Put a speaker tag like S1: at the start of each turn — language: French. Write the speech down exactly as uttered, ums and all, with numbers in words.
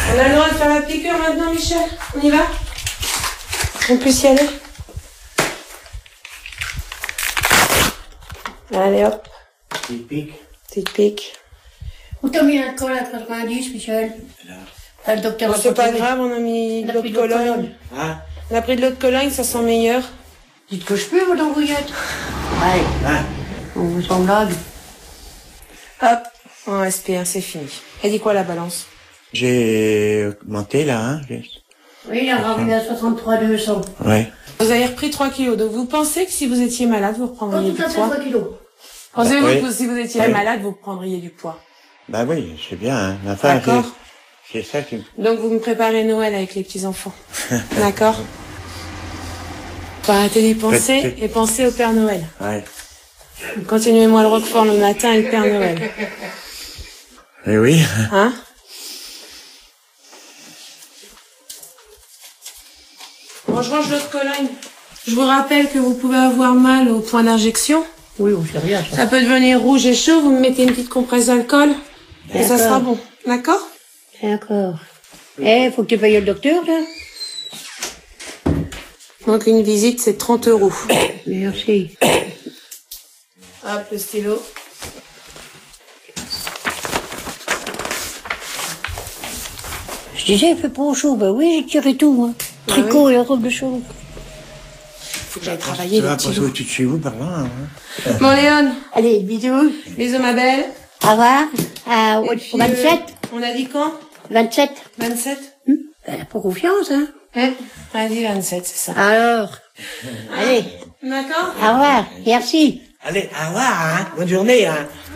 S1: On a le droit de faire la piqûre maintenant, Michel? On y va? On peut y aller? Allez hop.
S2: Petite pique.
S1: Petite pique.
S3: Où t'as mis l'alcool à quatre-vingt-dix, Michel?
S1: Là.
S3: Le docteur
S1: Bon, c'est pas grave, on a mis de l'eau de Cologne.
S2: Hein?
S1: On a pris de l'eau de Cologne, ça sent meilleur.
S3: Dites que je peux, votre embrouillette. Ouais.
S2: Hein?
S3: On vous s'en blague.
S1: Hop, on respire, c'est fini. Elle dit quoi la balance?
S2: J'ai augmenté là, hein?
S3: Oui, il est arrivé à soixante-trois deux cents.
S2: Ouais.
S1: Vous avez repris trois kilos, donc vous pensez que si vous étiez malade, vous reprendriez
S3: Oh,
S1: du
S3: tout à fait
S1: poids?
S3: trois kilos.
S1: Pensez-vous
S2: Oui.
S1: que si vous étiez
S2: Oui.
S1: malade, vous prendriez du poids?
S2: Bah oui, c'est bien, hein. Enfin,
S1: D'accord.
S2: c'est c'est ça qui me...
S1: Donc vous me préparez Noël avec les petits-enfants. D'accord? Faut arrêter d'y penser
S2: Faites-
S1: et penser au Père Noël.
S2: Ouais.
S1: Continuez-moi le Roquefort le matin et le Père Noël.
S2: Eh oui.
S1: Hein? Bon, je range l'autre Cologne. Je vous rappelle que vous pouvez avoir mal au point d'injection.
S3: Oui, on sait rien, ça.
S1: Ça peut devenir rouge et chaud. Vous me mettez une petite compresse d'alcool et ça
S3: D'accord.
S1: sera bon. D'accord?
S3: D'accord. Eh, faut que tu payes le docteur, là?
S1: Donc une visite, c'est trente euros.
S3: Merci.
S1: Hop, le stylo.
S3: Je disais, il fait pas chaud. Bah oui, j'ai tiré tout, moi. Tricot et la robe de chaud.
S1: Faut que j'aille travailler
S2: Ça
S1: les
S2: va
S1: petits
S2: passer
S1: loups.
S2: au-dessus de chez vous par là, hein.
S1: Bon, Léon,
S3: Allez, bisous.
S1: bisous ma belle.
S3: Au revoir. À, au,
S1: Et puis,
S3: au vingt-sept.
S1: euh, on a dit quand?
S3: vingt-sept.
S1: vingt-sept?
S3: Hum, ben, pour confiance, hein.
S1: Hein? On a dit vingt-sept, c'est ça.
S3: Alors. Allez.
S1: D'accord?
S3: Au revoir. Merci.
S2: Allez, au revoir, hein. Bonne journée, hein.